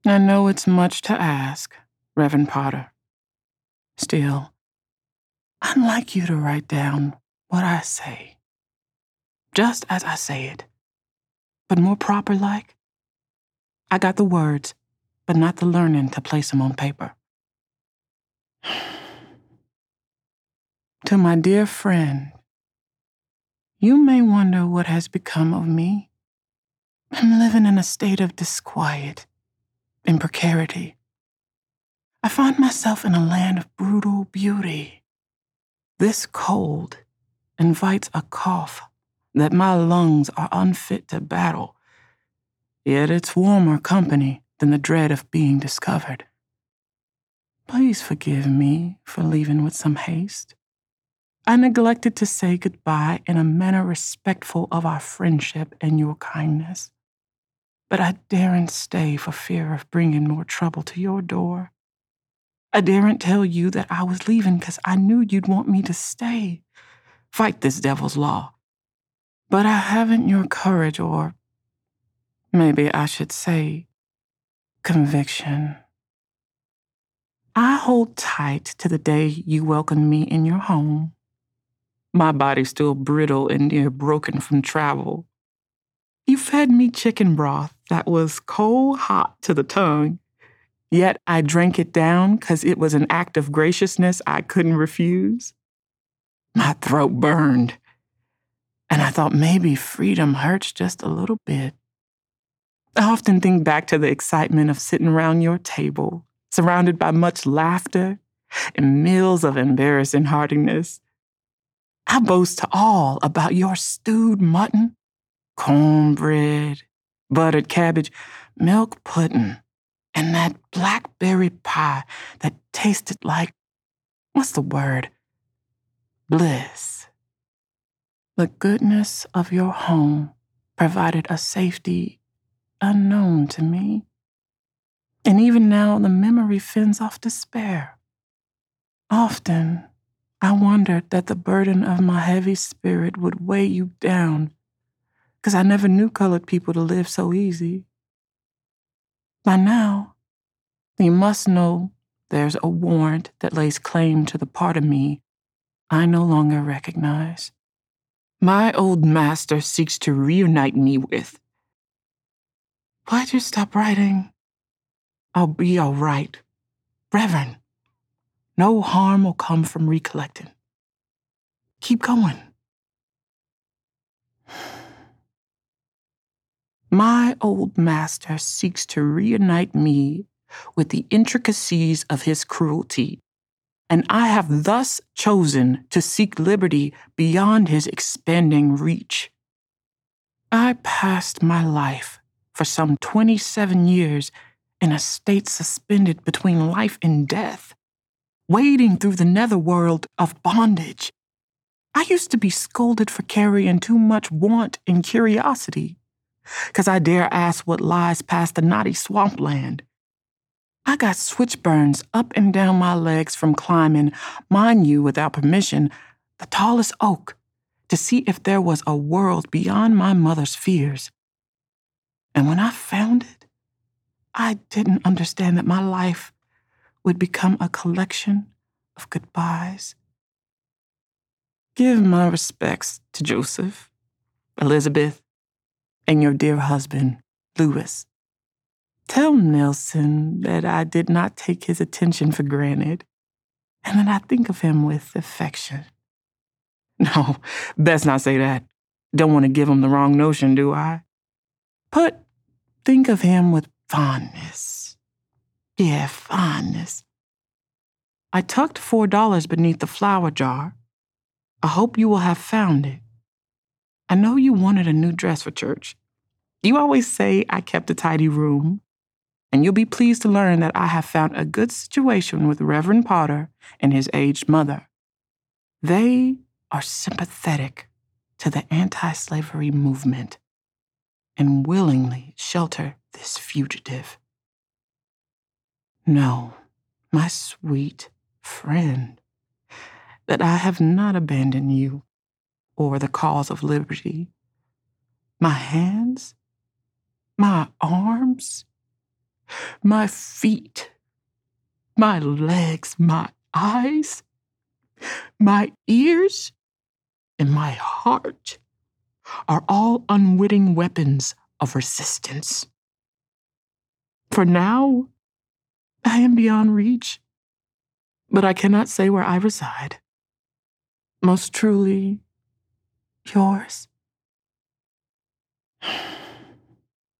I know it's much to ask, Reverend Potter. Still, I'd like you to write down what I say, just as I say it, but more proper-like. I got the words, but not the learning to place 'em on paper. To my dear friend, you may wonder what has become of me. I'm living in a state of disquiet and precarity. I find myself in a land of brutal beauty. This cold invites a cough that my lungs are unfit to battle, yet it's warmer company than the dread of being discovered. Please forgive me for leaving with some haste. I neglected to say goodbye in a manner respectful of our friendship and your kindness. But I daren't stay for fear of bringing more trouble to your door. I daren't tell you that I was leaving because I knew you'd want me to stay. Fight this devil's law. But I haven't your courage, or maybe I should say, conviction. I hold tight to the day you welcomed me in your home. My body's still brittle and near broken from travel. You fed me chicken broth that was cold hot to the tongue, yet I drank it down because it was an act of graciousness I couldn't refuse. My throat burned, and I thought maybe freedom hurts just a little bit. I often think back to the excitement of sitting around your table, surrounded by much laughter and meals of embarrassing heartiness. I boast to all about your stewed mutton, cornbread, buttered cabbage, milk pudding, and that blackberry pie that tasted like, what's the word? Bliss. The goodness of your home provided a safety unknown to me. And even now, the memory fends off despair. Often, I wondered that the burden of my heavy spirit would weigh you down, because I never knew colored people to live so easy. By now, you must know there's a warrant that lays claim to the part of me I no longer recognize. My old master seeks to reunite me with. Why'd you stop writing? I'll be all right. Reverend, no harm will come from recollecting. Keep going. My old master seeks to reunite me with the intricacies of his cruelty, and I have thus chosen to seek liberty beyond his expanding reach. I passed my life for some 27 years in a state suspended between life and death, wading through the netherworld of bondage. I used to be scolded for carrying too much want and curiosity, 'cause I dare ask what lies past the knotty swampland. I got switchburns up and down my legs from climbing, mind you without permission, the tallest oak, to see if there was a world beyond my mother's fears. And when I found it, I didn't understand that my life would become a collection of goodbyes. Give my respects to Joseph, Elizabeth, and your dear husband, Louis. Tell Nelson that I did not take his attention for granted, and that I think of him with affection. No, best not say that. Don't want to give him the wrong notion, do I? But think of him with fondness. Yeah, fondness. I tucked $4 beneath the flour jar. I hope you will have found it. I know you wanted a new dress for church. You always say I kept a tidy room, and you'll be pleased to learn that I have found a good situation with Reverend Potter and his aged mother. They are sympathetic to the anti-slavery movement and willingly shelter this fugitive. Know, my sweet friend, that I have not abandoned you or the cause of liberty. My hands, my arms, My feet, my legs, my eyes, my ears, and my heart are all unwitting weapons of resistance. For now, I am beyond reach, but I cannot say where I reside. Most truly, yours.